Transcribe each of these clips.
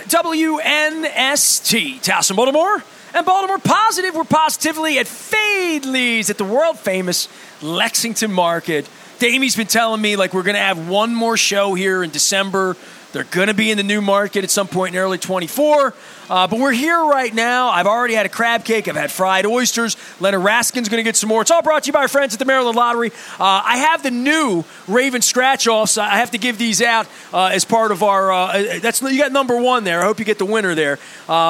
WNST, Towson, Baltimore, and Baltimore Positive. We're positively at Fadley's at the world-famous Lexington Market. Damie's been telling me, like, we're going to have one more show here in December. They're going to be in the new market at some point in early 24. But we're here right now. I've already had a crab cake. I've had fried oysters. Leonard Raskin's going to get some more. It's all brought to you by our friends at the Maryland Lottery. I have the new Raven scratch-offs. I have to give these out as part of our you got number one there. I hope you get the winner there.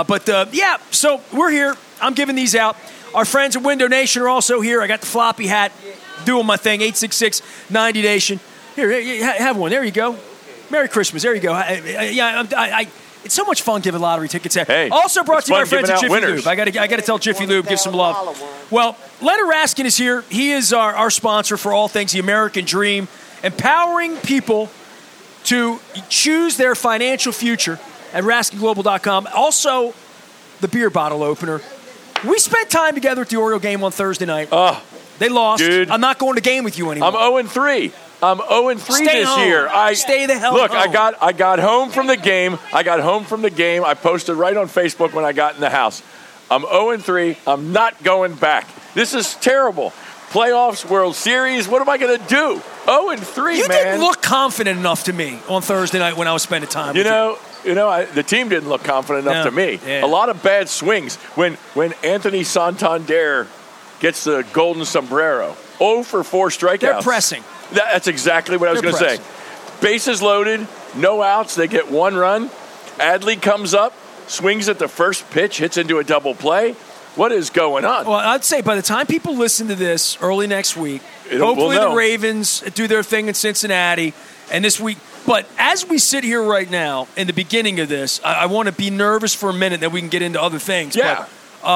So we're here. I'm giving these out. Our friends at Window Nation are also here. I got the floppy hat doing my thing, 866-90-NATION. Here, have one. There you go. Merry Christmas. There you go. It's so much fun giving lottery tickets out. Hey, also brought to you by our friends at Jiffy winners. Lube. I got to tell Jiffy Lube, give some love. Well, Leonard Raskin is here. He is our sponsor for all things the American Dream, empowering people to choose their financial future at RaskinGlobal.com. Also, the beer bottle opener. We spent time together at the Oriole game on Thursday night. They lost. Dude. I'm not going to game with you anymore. I'm 0-3. I'm 0-3 this home. year. Stay the hell Look, home. I got home from the game. I posted right on Facebook when I got in the house. I'm 0-3. I'm not going back. This is terrible. Playoffs, World Series. What am I going to do? 0-3, man. You didn't look confident enough to me on Thursday night when I was spending time with you. The team didn't look confident enough to me. Yeah. A lot of bad swings. When Anthony Santander gets the golden sombrero, 0 for 4 strikeouts. They're pressing. That's exactly what I was going to say. Bases loaded, no outs. They get 1 run. Adley comes up, swings at the first pitch, hits into a double play. What is going on? Well, I'd say by the time people listen to this early next week, hopefully the Ravens do their thing in Cincinnati and this week. But as we sit here right now, in the beginning of this, I want to be nervous for a minute that we can get into other things. Yeah. But,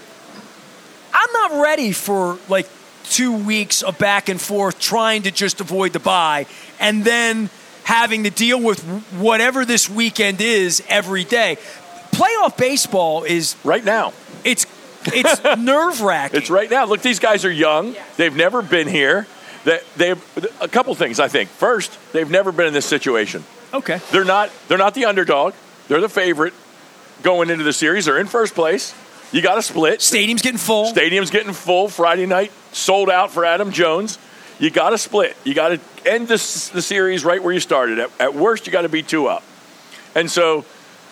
I'm not ready for, 2 weeks of back and forth trying to just avoid the bye and then having to deal with whatever this weekend is every day. Playoff baseball is right now. It's nerve-wracking. It's right now. Look, these guys are young. They've never been here. They've a couple things, I think. First, they've never been in this situation. Okay. They're not the underdog. They're the favorite going into the series. They're in first place. You got to split. Stadium's getting full. Friday night, sold out for Adam Jones. You got to split. You got to end the series right where you started. At worst, you got to be 2 up. And so,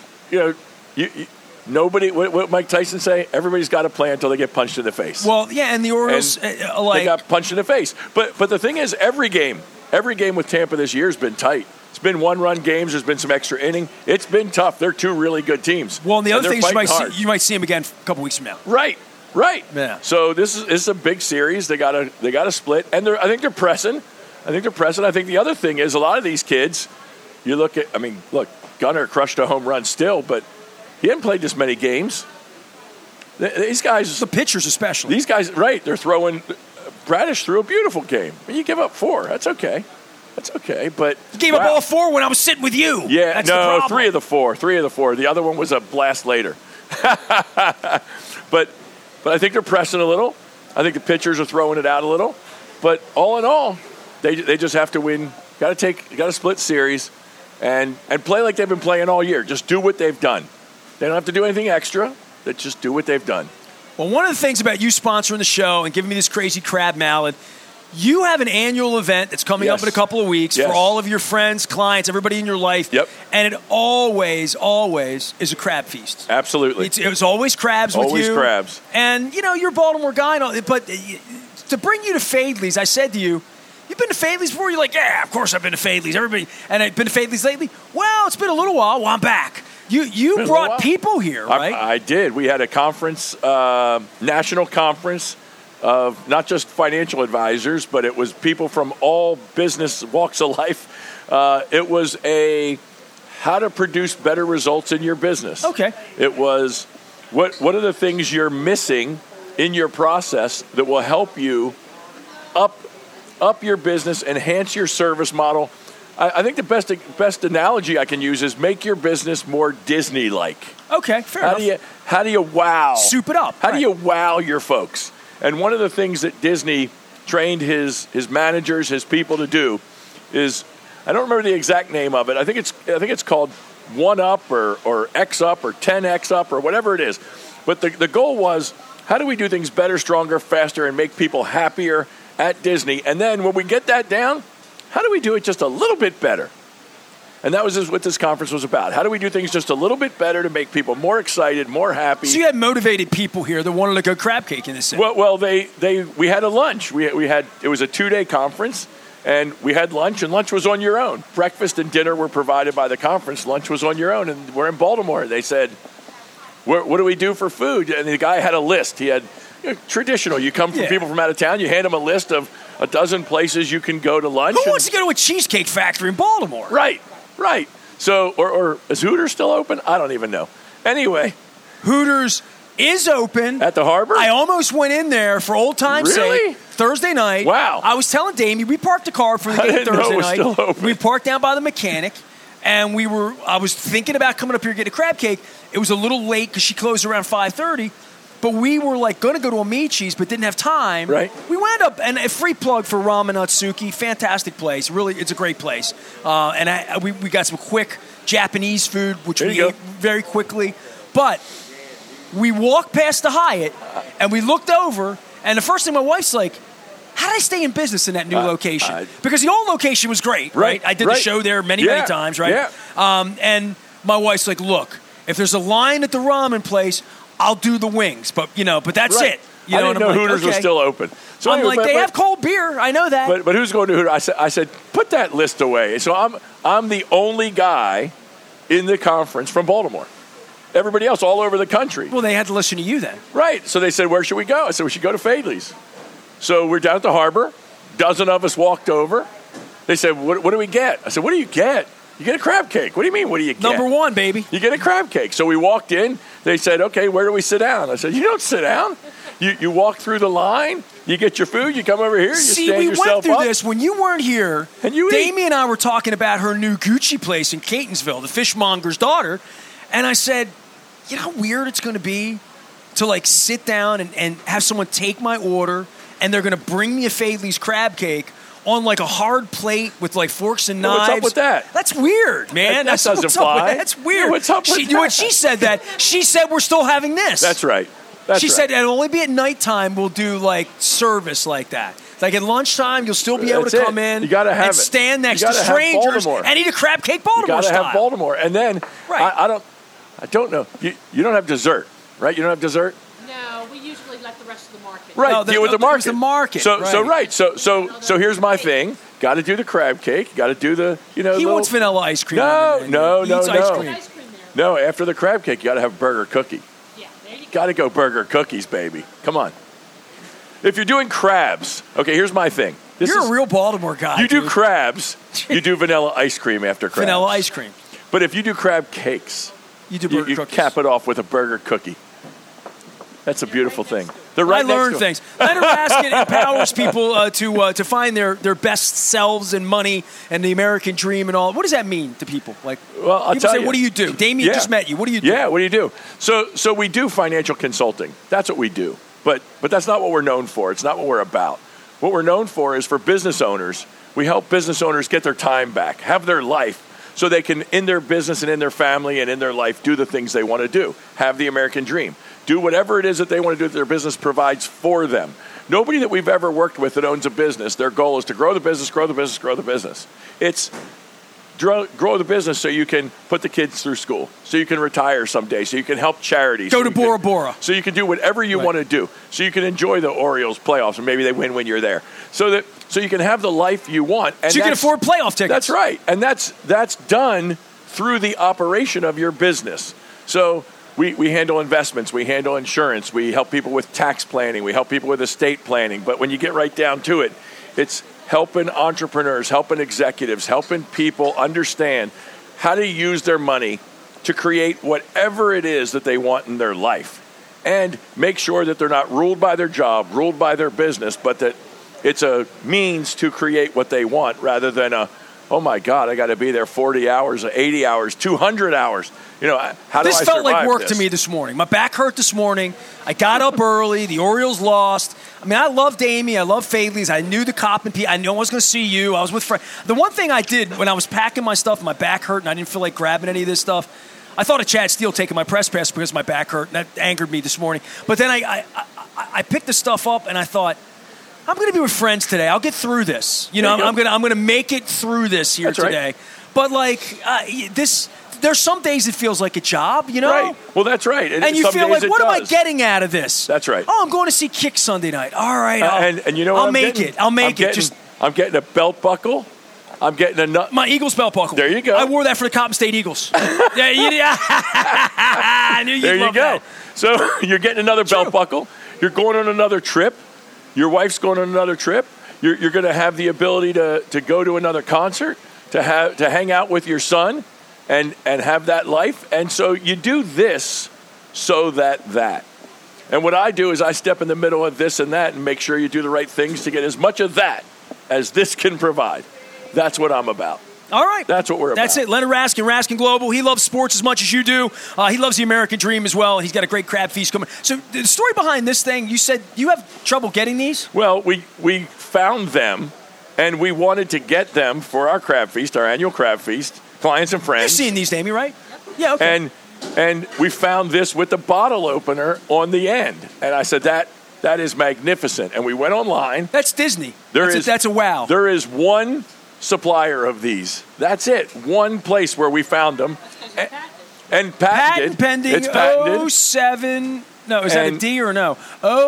nobody. What Mike Tyson say? Everybody's got to play until they get punched in the face. Well, yeah, and the Orioles they got punched in the face. But the thing is, every game with Tampa this year has been tight. It's been 1-run games. There's been some extra inning. It's been tough. They're 2 really good teams. Well, and the other thing is you might see them again a couple weeks from now. Right. Yeah. So this is a big series. They got to split, and I think they're pressing. I think the other thing is a lot of these kids. You look, Gunnar crushed a home run still, but he hadn't played this many games. These guys, the pitchers especially. These guys, right? They're throwing. Bradish threw a beautiful game. You give up 4. That's okay. But you gave up all 4 when I was sitting with you. Yeah, that's no, 3 of the 4. The other one was a blast later. But I think they're pressing a little. I think the pitchers are throwing it out a little. But all in all, they just have to win. Got to split series, and play like they've been playing all year. Just do what they've done. They don't have to do anything extra. They just do what they've done. Well, one of the things about you sponsoring the show and giving me this crazy crab mallet. You have an annual event that's coming up in a couple of weeks for all of your friends, clients, everybody in your life. Yep. And it always is a crab feast. Absolutely. It's always crabs with you. Always crabs. And, you're a Baltimore guy. But to bring you to Fadley's, I said to you, you've been to Fadley's before? You're like, yeah, of course I've been to Fadley's. And I've been to Fadley's lately? Well, it's been a little while. Well, I'm back. You brought people here, right? I did. We had a conference, national conference, of not just financial advisors, but it was people from all business walks of life. It was how to produce better results in your business. Okay. It was what are the things you're missing in your process that will help you up your business, enhance your service model. I think the best analogy I can use is make your business more Disney-like. Okay, fair enough. How do you wow? Soup it up. How do you wow your folks? And one of the things that Disney trained his managers, his people to do is, I don't remember the exact name of it. I think it's called 1 up or X up or 10X up or whatever it is. But the goal was, how do we do things better, stronger, faster, and make people happier at Disney? And then when we get that down, how do we do it just a little bit better? And that was what this conference was about. How do we do things just a little bit better to make people more excited, more happy? So you had motivated people here that wanted to go crab cake in this city. Well, we had a lunch. It was a 2-day conference, and we had lunch, and lunch was on your own. Breakfast and dinner were provided by the conference. Lunch was on your own, and we're in Baltimore. They said, what do we do for food? And the guy had a list. He had traditional. You come from people from out of town. You hand them a list of a dozen places you can go to lunch. Who wants to go to a cheesecake factory in Baltimore? Right. So, or is Hooters still open? I don't even know. Anyway. Hooters is open. At the Harbor? I almost went in there for old time's Really? sake. Thursday night. Wow. I was telling Damie, we parked the car for the game didn't know Thursday it was night. still open. We parked down by the mechanic, and I was thinking about coming up here to get a crab cake. It was a little late because she closed around 5:30. But we were going to go to Amici's, but didn't have time. Right. We wound up, and a free plug for Ramen Atsuki, fantastic place. Really, it's a great place. And we got some quick Japanese food, which we ate very quickly. But we walked past the Hyatt, and we looked over, and the first thing my wife's like, how did I stay in business in that new location? Because the old location was great, right? I did the show there many times, right? Yeah. And my wife's like, look, if there's a line at the ramen place, I'll do the wings, but that's it. I didn't know Hooters was still open. So I'm they have cold beer. I know that. But who's going to Hooters? I said, put that list away. So I'm the only guy in the conference from Baltimore. Everybody else all over the country. Well, they had to listen to you then. Right. So they said, where should we go? I said, we should go to Fadley's. So we're down at the Harbor. A dozen of us walked over. They said, what do we get? I said, what do you get? You get a crab cake. What do you mean, what do you get? Number one, baby. You get a crab cake. So we walked in. They said, okay, where do we sit down? I said, you don't sit down. You walk through the line. You get your food. You come over here. You stand yourself up. See, we went through this when you weren't here. And you Damie and I were talking about her new Gucci place in Catonsville, the fishmonger's daughter. And I said, you know how weird it's going to be to sit down and have someone take my order, and they're going to bring me a Fadley's crab cake on a hard plate with forks and knives. What's up with that? That's weird, man. That doesn't fly. That's weird. Yeah, what's up with that? When she said that, she said we're still having this. That's right. She said it'll only be at nighttime we'll do service like that. At lunchtime, you'll still be able to come in and stand next to strangers and eat a crab cake Baltimore style. You got to have Baltimore. And then, right. I don't know. You don't have dessert, right? You don't have dessert? No, we usually let the rest of the market. Right, deal with the market. The market. So here's my thing. Got to do the crab cake. Got to do the He wants vanilla ice cream. No. Ice cream. No, after the crab cake, you got to have burger cookie. Yeah, there you go. Got to go burger cookies, baby. Come on. If you're doing crabs, okay, here's my thing. You're a real Baltimore guy. You do crabs, you do vanilla ice cream after crabs. Vanilla ice cream. But if you do crab cakes, you do burger you cookies. Cap it off with a burger cookie. That's a beautiful thing. I learn things. Leonard Raskin empowers people to find their best selves and money and the American dream and all. What does that mean to people? I'll people tell say, you. what do you do? Damien just met you. What do you do? Yeah, what do you do? So we do financial consulting. That's what we do. But that's not what we're known for. It's not what we're about. What we're known for is for business owners. We help business owners get their time back, have their life, so they can, in their business and in their family and in their life, do the things they want to do. Have the American dream. Do whatever it is that they want to do that their business provides for them. Nobody that we've ever worked with that owns a business, their goal is to grow the business, grow the business, grow the business. It's grow the business so you can put the kids through school, so you can retire someday, so you can help charities. Go to Bora Bora. So you can do whatever you want to do. So you can enjoy the Orioles playoffs, and maybe they win when you're there. So you can have the life you want. And so you can afford playoff tickets. That's right. And that's done through the operation of your business. So we handle investments, we handle insurance, we help people with tax planning, we help people with estate planning. But when you get right down to it, it's helping entrepreneurs, helping executives, helping people understand how to use their money to create whatever it is that they want in their life. And make sure that they're not ruled by their job, ruled by their business, but that it's a means to create what they want rather than a oh my God, I got to be there 40 hours, 80 hours, 200 hours. You know, how do I This felt like survive work this? to me this morning. My back hurt this morning. I got up early. The Orioles lost. I mean, I loved Amy. I loved Fadley's. I knew the cop and I knew I was going to see you. I was with Fred. The one thing I did when I was packing my stuff, my back hurt, and I didn't feel like grabbing any of this stuff, I thought of Chad Steele taking my press pass because my back hurt, and that angered me this morning. But then I picked the stuff up, and I thought, I'm going to be with friends today. I'll get through this. You know, I'm going to make it through this here That's right. today. But like this. There's some days it feels like a job, you know? Right. Well, that's right. And you some feel days like, it what am I does. getting out of this? That's right. Oh, I'm going to see Kick Sunday night. All right. And you know what I'll I'm make getting? it. I'll make it. I'm getting a belt buckle. I'm getting a nut. My Eagles belt buckle. There you go. I wore that for the Cotton State Eagles. I knew you'd There you love go. that. So you're getting another belt buckle. You're going on another trip. Your wife's going on another trip. You're going to have the ability to go to another concert, to hang out with your son, and have that life. And so you do this so that. And what I do is I step in the middle of this and that and make sure you do the right things to get as much of that as this can provide. That's what I'm about. All right. That's what we're about. That's it. Leonard Raskin, Raskin Global. He loves sports as much as you do. He loves the American dream as well. He's got a great crab feast coming. So the story behind this thing, you said you have trouble getting these? Well, we found them, and we wanted to get them for our crab feast, our annual crab feast, clients and friends. You've seen these, Amy, right? Yeah, okay. And we found this with the bottle opener on the end. And I said, that is magnificent. And we went online. That's Disney. That's a wow. There is one supplier of these. That's it. One place where we found them. And patented. Patent pending. It's patented. 07. No, is that a D or no?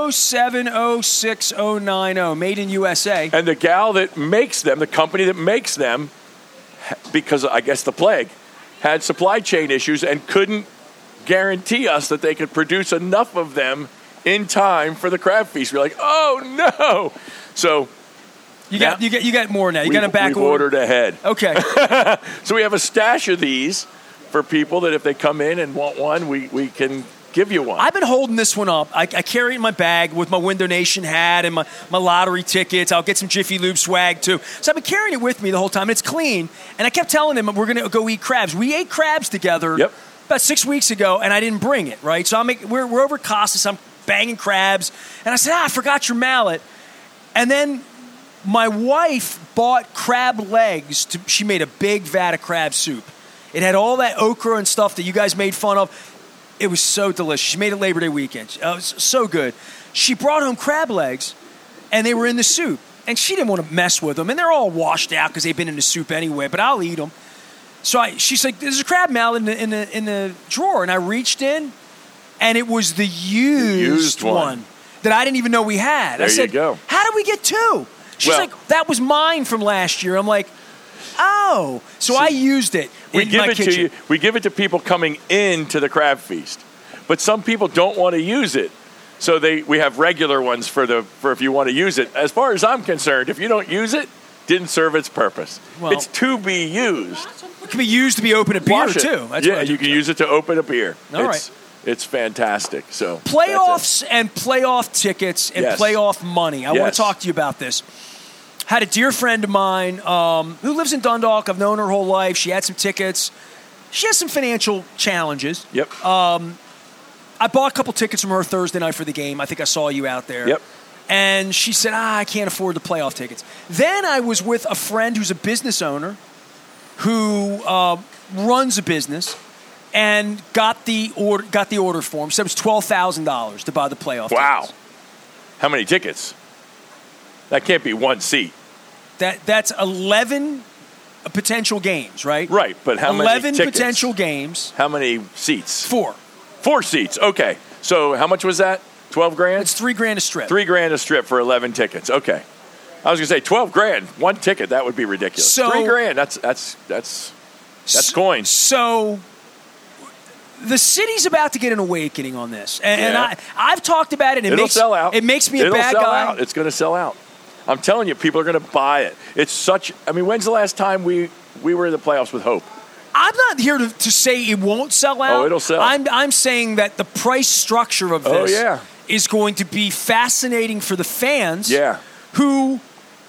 0706090. Made in USA. And the gal that makes them, the company that makes them, because I guess the plague, had supply chain issues and couldn't guarantee us that they could produce enough of them in time for the crab feast. We're like, oh no! So you got more now. You got a back we've order. ordered ahead. Okay. So we have a stash of these for people that if they come in and want one, we can give you one. I've been holding this one up. I carry it in my bag with my Window Nation hat and my lottery tickets. I'll get some Jiffy Lube swag, too. So I've been carrying it with me the whole time. It's clean. And I kept telling him we're going to go eat crabs. We ate crabs together about 6 weeks ago, and I didn't bring it, right? So we're over at Costas. I'm banging crabs. And I said, I forgot your mallet. And then my wife bought crab legs. She made a big vat of crab soup. It had all that okra and stuff that you guys made fun of. It was so delicious. She made it Labor Day weekend. It was so good. She brought home crab legs, and they were in the soup. And she didn't want to mess with them. And they're all washed out because they've been in the soup anyway, but I'll eat them. So she's like, there's a crab mallet in the drawer. And I reached in, and it was the used one that I didn't even know we had. There I said, you go. how did we get two? She's like, that was mine from last year. I'm like, oh. So I used it in my kitchen. To you. We give it to people coming into the crab feast. But some people don't want to use it. So we have regular ones for if you want to use it. As far as I'm concerned, if you don't use it, didn't serve its purpose. Well, it's to be used. It can be used to be open a beer, Wash it. too. That's you can use it to open a beer. All right. It's fantastic. So playoffs and playoff tickets and playoff money. I want to talk to you about this. Had a dear friend of mine who lives in Dundalk. I've known her whole life. She had some tickets. She has some financial challenges. Yep. I bought a couple tickets from her Thursday night for the game. I think I saw you out there. Yep. And she said, I can't afford the playoff tickets. Then I was with a friend who's a business owner who runs a business and got the order form. So it was $12,000 to buy the playoff tickets. How many tickets? That can't be one seat. That's 11 potential games, right? Right, but how many 11 tickets? potential games. How many seats? 4. 4 seats. Okay. So how much was that? 12 grand? It's $3,000 a strip. $3,000 a strip for 11 tickets. Okay. I was going to say 12 grand, one ticket. That would be ridiculous. So, $3,000. That's coin. So the city's about to get an awakening on this, and I've talked about it. It'll sell out. It makes me a bad guy. Out. It's going to sell out. I'm telling you, people are going to buy it. It's such. I mean, when's the last time we were in the playoffs with hope? I'm not here to say it won't sell out. Oh, it'll sell. I'm saying that the price structure of this is going to be fascinating for the fans. Yeah. Who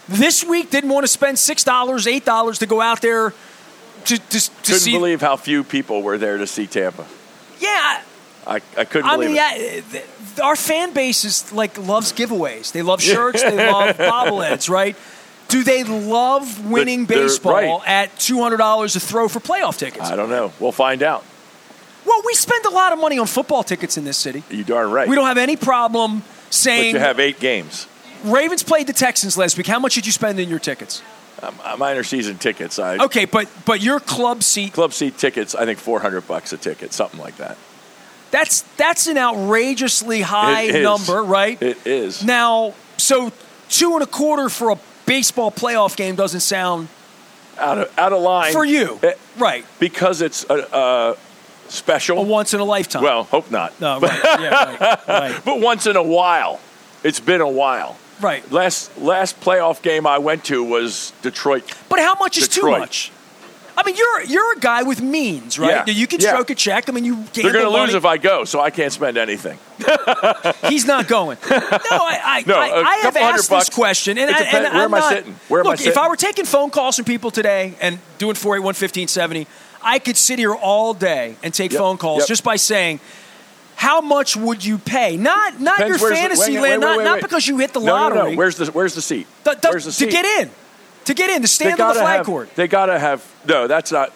this week didn't want to spend $6, $8 to go out there to Couldn't see. believe how few people were there to see Tampa. Yeah. I couldn't believe it. Yeah, our fan base is loves giveaways. They love shirts. They love bobbleheads, right? Do they love winning They're baseball right. at $200 a throw for playoff tickets? I don't know. We'll find out. Well, we spend a lot of money on football tickets in this city. You darn right. We don't have any problem But saying you have 8 games. Ravens played the Texans last week. How much did you spend in your tickets? Minor season tickets. Okay, but your club seat. Club seat tickets, I think $400 a ticket, something like that. That's an outrageously high It is. number, right? It is. Now, so $2.25 for a baseball playoff game doesn't sound Out of line. for you, right? Because it's special. A once in a lifetime. Well, hope not. No, right. Yeah, right. But once in a while. It's been a while. Right. Last playoff game I went to was Detroit. But how much is Detroit. too much? I mean, you're a guy with means, right? Yeah. You can Yeah. stroke a check. I mean, They're going to lose if I go, so I can't spend anything. He's not going. No, I have couple asked $100. this question, and It depends. and Where I'm am I not, sitting? Where am I look, sitting? if I were taking phone calls from people today and doing 481-1570, I could sit here all day and take phone calls just by saying, how much would you pay? Not your Depends where's the- fantasy wait, land, wait, not wait. because you hit the No. lottery. Where's the seat? Where's the seat? To get in. To get in, to They stand on the gotta flag have- court. They got to have. No, that's not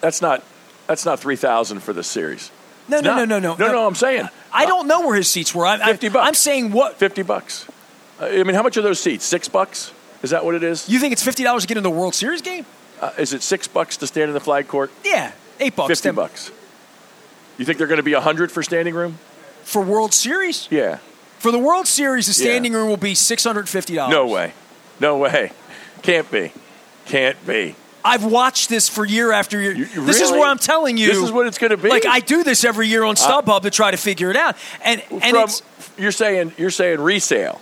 $3,000 for the series. No. No, I'm saying I don't know where his seats were. $50. I'm saying what? $50. I mean, how much are those seats? $6? Is that what it is? You think it's $50 to get in the World Series game? Is it $6 to stand in the flag court? Yeah, $8. $50. You think they're going to be $100 for standing room? For World Series? Yeah. For the World Series, the standing room will be $650. No way. Can't be. I've watched this for year after year. This is really? where I'm telling you. This is what it's going to be. Like I do this every year on StubHub to try to figure it out. And it's, you're saying resale.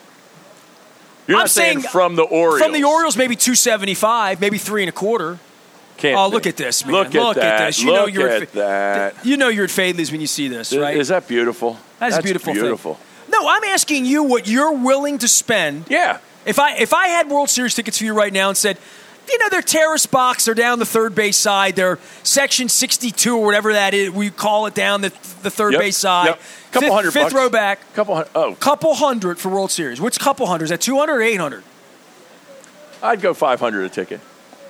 You're I'm not saying from the Orioles. From the Orioles, maybe $275, maybe $3.25. Can't look be. at this, man. Look at that. this. Look at that. You know you're at Fadley's when you see this, right? Is that beautiful? That's a beautiful thing. No, I'm asking you what you're willing to spend. Yeah. If I had World Series tickets for you right now and said, they're terrace box, they're down the third base side, they're section 62 or whatever that is, we call it down the third base side. Yep. Couple $100. Fifth row back. Couple $200 for World Series. Which couple hundred? Is that 200 or 800? I'd go $500 a ticket.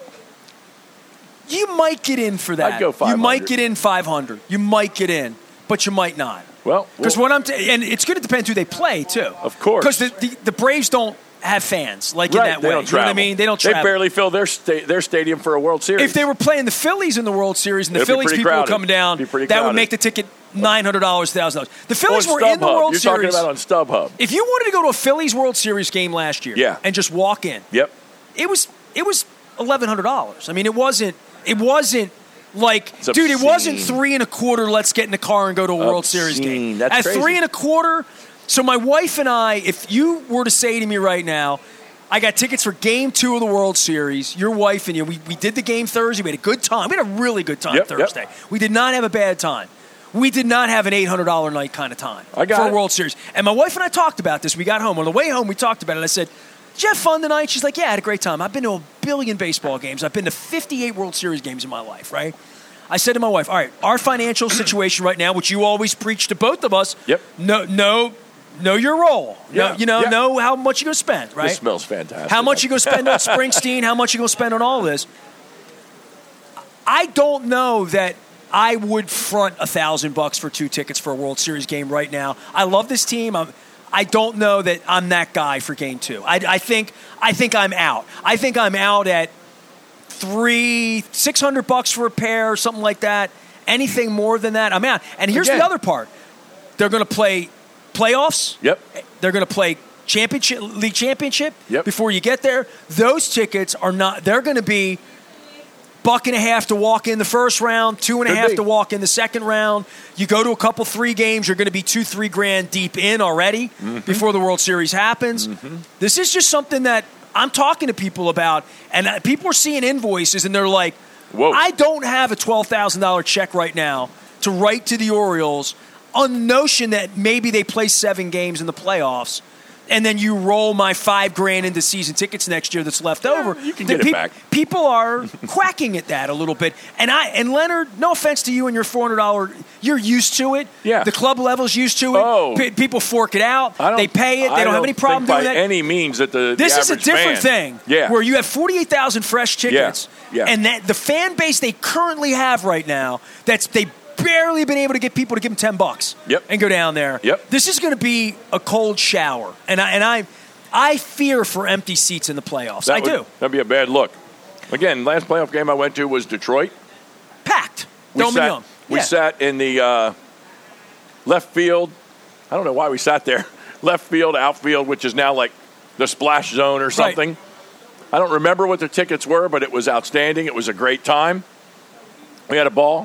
You might get in for that. I'd go $500. You might get in $500. You might get in, but you might not. Well, because and it's going to depend who they play too. Of course, because the Braves don't have fans in that way. They don't travel. You know what I mean? They don't travel. They barely fill their stadium for a World Series. If they were playing the Phillies in the World Series and the Phillies people were coming down, that would make the ticket $900, $1,000. The Phillies were in the World Series. You're talking about on StubHub. If you wanted to go to a Phillies World Series game last year and just walk in, it was $1,100. I mean, it wasn't like, dude, it wasn't $3.25. Let's get in the car and go to a World Series game. That's at crazy. $3.25. So my wife and I, if you were to say to me right now, I got tickets for Game 2 of the World Series. Your wife and you, we did the game Thursday. We had a good time. We had a really good time Thursday. We did not have a bad time. We did not have an $800 night kind of time for a World Series. And my wife and I talked about this. We got home. On the way home, we talked about it. I said, did you have fun tonight? She's like, yeah, I had a great time. I've been to 1 billion baseball games. I've been to 58 World Series games in my life, right? I said to my wife, all right, our financial situation right now, which you always preach to both of us, know your role. Know how much you're going to spend, right? This smells fantastic. How much you're going to spend on Springsteen, how much you're going to spend on all this. I don't know that I would front $1,000 for 2 tickets for a World Series game right now. I love this team. I don't know that I'm that guy for Game 2. I think I'm out. I think I'm out at $600 for a pair or something like that. Anything more than that, I'm out. And here's the other part: they're going to play playoffs. Yep. They're going to play league championship. Yep. Before you get there, those tickets are not. They're going to be $1.50 to walk in the first round, $2.50 to walk in the second round. You go to a couple 3 games, you're going to be $2-3 grand deep in already before the World Series happens. This is just something that I'm talking to people about, and people are seeing invoices, and they're like, whoa, I don't have a $12,000 check right now to write to the Orioles on the notion that maybe they play 7 games in the playoffs. and then you roll my $5,000 into season tickets next year that's left over. You can get it back. People are quacking at that a little bit. And Leonard, no offense to you and your $400, you're used to it. Yeah. The club level's used to it. Oh. People fork it out. They pay it. They don't have any problem doing that. By any means that this is a different thing. Yeah. Where you have 48,000 fresh tickets. Yeah. And that the fan base they currently have right now, they barely been able to get people to give them $10 and go down there. Yep. This is going to be a cold shower. And I fear for empty seats in the playoffs. That'd be a bad look. Again, last playoff game I went to was Detroit. Packed. We sat in the left field. I don't know why we sat there. Left field, outfield, which is now like the splash zone or something. Right. I don't remember what the tickets were, but it was outstanding. It was a great time. We had a ball.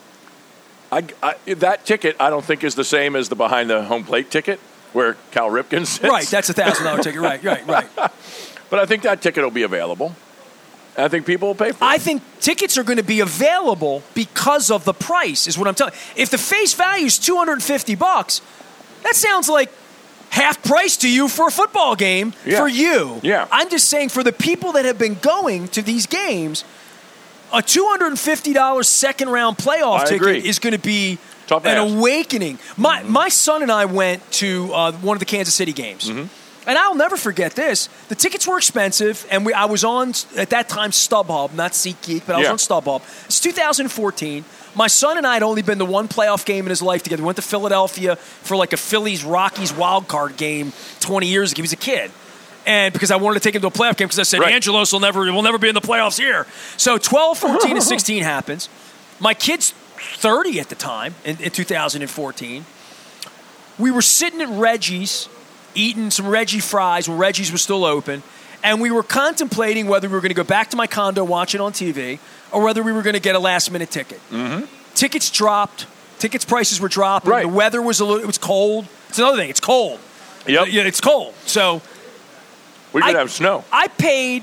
That ticket, I don't think, is the same as the behind the home plate ticket where Cal Ripken sits. Right, that's a $1,000 ticket. Right. But I think that ticket will be available. I think people will pay for it. I think tickets are going to be available because of the price, is what I'm telling you. If the face value is $250, that sounds like half price to you for a football game for you. Yeah. I'm just saying for the people that have been going to these games, a $250 second-round playoff ticket is going to be an awakening. My son and I went to one of the Kansas City games. Mm-hmm. And I'll never forget this. The tickets were expensive, and I was on, at that time, StubHub, not SeatGeek, but I was on StubHub. It's 2014. My son and I had only been to one playoff game in his life together. We went to Philadelphia for like a Phillies-Rockies wild card game 20 years ago. He was a kid. And because I wanted to take him to a playoff game because I said, Angelos will never be in the playoffs here. So 12, 14, and 16 happens. My kid's 30 at the time in 2014. We were sitting at Reggie's, eating some Reggie fries when Reggie's was still open, and we were contemplating whether we were going to go back to my condo, watch it on TV, or whether we were going to get a last-minute ticket. Mm-hmm. Tickets dropped. Tickets prices were dropping. Right. The weather was it was cold. It's another thing. It's cold. Yep. Yeah, it's cold. So we could have snow. I paid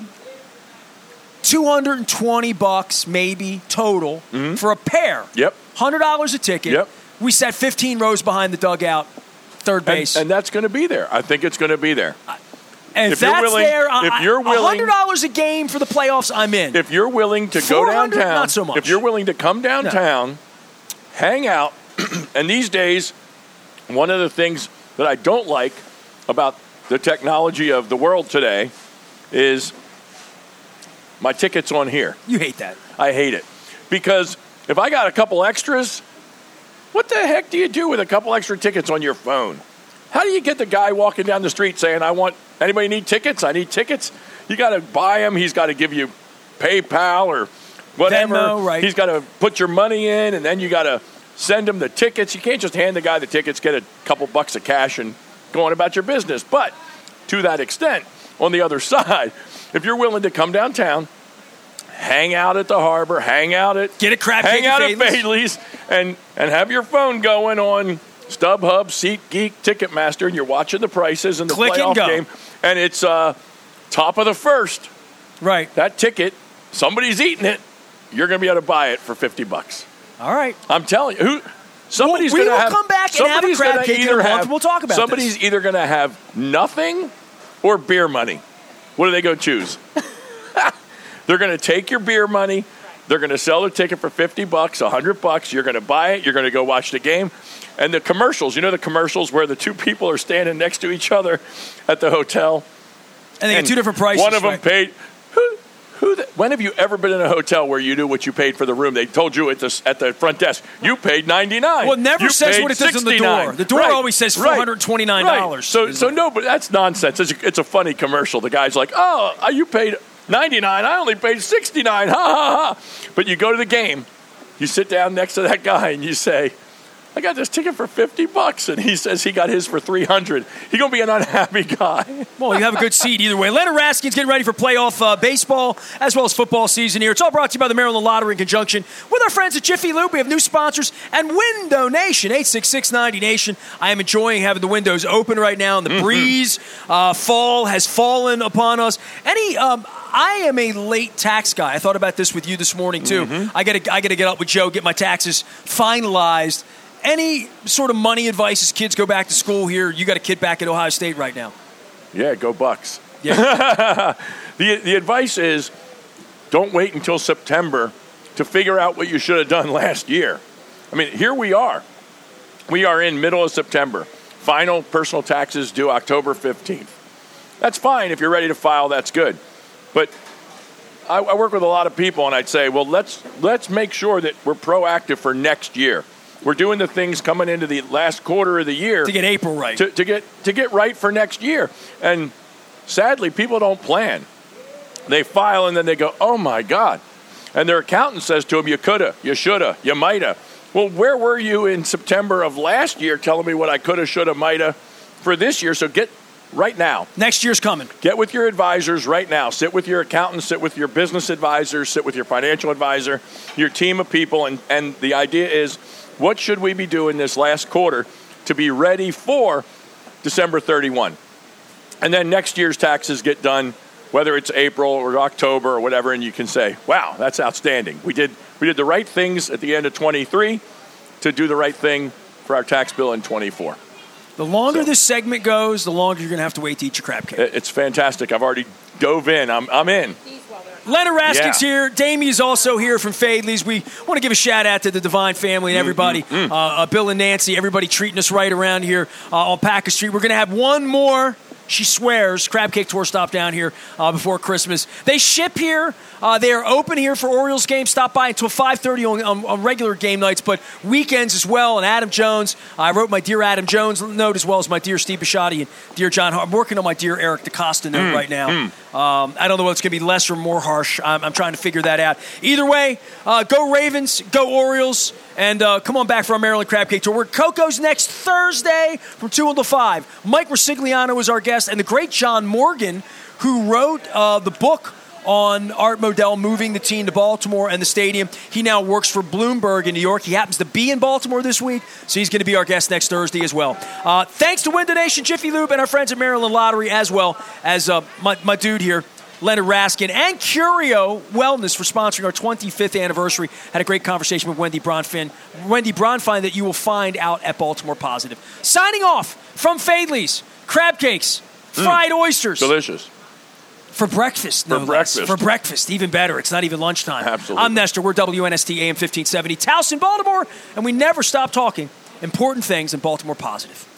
$220 maybe total for a pair. Yep. $100 a ticket. Yep. We sat 15 rows behind the dugout, third base. And that's going to be there. I think it's going to be there. And if that's there, $100 a game for the playoffs, I'm in. If you're willing to go downtown, not so much. If you're willing to come downtown, hang out, and these days, one of the things that I don't like about the technology of the world today is my ticket's on here. You hate that. I hate it. Because if I got a couple extras, what the heck do you do with a couple extra tickets on your phone? How do you get the guy walking down the street saying, anybody need tickets? I need tickets. You got to buy them. He's got to give you PayPal or whatever. Venmo, right. He's got to put your money in, and then you got to send him the tickets. You can't just hand the guy the tickets, get a couple bucks of cash, and go on about your business. But to that extent, on the other side, if you're willing to come downtown, hang out at the harbor, hang out at Fadley's, and have your phone going on StubHub, SeatGeek, Ticketmaster, and you're watching the prices and the playoff game, and it's top of the first. Right. That ticket, somebody's eating it. You're going to be able to buy it for $50. All right. I'm telling you, somebody's we going to will have. come back and have a crab cake in a month. We'll talk about somebody's either going to have nothing or beer money. What are they going to choose? They're going to take your beer money. They're going to sell their ticket for $50, $100. You're going to buy it. You're going to go watch the game. And the commercials, the commercials where the two people are standing next to each other at the hotel. And they get two different prices. One of them paid. When have you ever been in a hotel where you knew what you paid for the room? They told you at the front desk, you paid $99. Well, it never says what it says on the door. The door always says $429. Right. So no, but that's nonsense. It's a funny commercial. The guy's like, oh, you paid $99. I only paid $69. Ha, ha, ha. But you go to the game. You sit down next to that guy and you say, I got this ticket for $50, and he says he got his for $300. He's going to be an unhappy guy. Well, you have a good seat either way. Leonard Raskin's getting ready for playoff baseball as well as football season here. It's all brought to you by the Maryland Lottery in conjunction with our friends at Jiffy Lube. We have new sponsors and Window Nation, 866-90-NATION. I am enjoying having the windows open right now, and the breeze, fall has fallen upon us. I am a late tax guy. I thought about this with you this morning, too. Mm-hmm. I got to get up with Joe, get my taxes finalized. Any sort of money advice as kids go back to school here? You got a kid back at Ohio State right now. Yeah, go Bucks. Yeah. The advice is don't wait until September to figure out what you should have done last year. I mean, here we are. We are in middle of September. Final personal taxes due October 15th. That's fine. If you're ready to file, that's good. But I work with a lot of people, and I'd say, well, let's make sure that we're proactive for next year. We're doing the things coming into the last quarter of the year to get April right. To get right for next year. And sadly, people don't plan. They file and then they go, oh my God. And their accountant says to them, you coulda, you shoulda, you mighta. Well, where were you in September of last year telling me what I coulda, shoulda, mighta for this year? So get right now. Next year's coming. Get with your advisors right now. Sit with your accountant, sit with your business advisors, sit with your financial advisor, your team of people. And the idea is, what should we be doing this last quarter to be ready for December 31? And then next year's taxes get done, whether it's April or October or whatever, and you can say, wow, that's outstanding. We did the right things at the end of 23 to do the right thing for our tax bill in 24. The longer this segment goes, the longer you're going to have to wait to eat your crab cake. It's fantastic. I've already dove in. I'm in. Leonard Raskin's here. Damie's also here from Fadley's. We want to give a shout out to the Divine family and everybody, Bill and Nancy, everybody treating us right around here on Packer Street. We're going to have one more, she swears, crab cake tour stop down here before Christmas. They ship here. They are open here for Orioles games. Stop by until 5:30 on regular game nights, but weekends as well. And Adam Jones, I wrote my Dear Adam Jones note as well as my Dear Steve Bisciotti and Dear John Hart. I'm working on my Dear Eric DaCosta note right now. I don't know what's going to be less or more harsh. I'm trying to figure that out. Either way, go Ravens, go Orioles, and come on back for our Maryland Crab Cake Tour. We're at Coco's next Thursday from 2 until 5. Mike Rosigliano is our guest, and the great John Morgan, who wrote the book on Art Modell moving the team to Baltimore and the stadium. He now works for Bloomberg in New York. He happens to be in Baltimore this week, so he's going to be our guest next Thursday as well. Thanks to Win Donation, Jiffy Lube, and our friends at Maryland Lottery, as well as my dude here, Leonard Raskin, and Curio Wellness for sponsoring our 25th anniversary. Had a great conversation with Wendy Bronfein that you will find out at Baltimore Positive. Signing off from Fadley's, crab cakes, fried oysters. Delicious. For breakfast, no less. For breakfast, even better. It's not even lunchtime. Absolutely. I'm Nestor. We're WNST AM 1570, Towson, Baltimore, and we never stop talking important things in Baltimore Positive.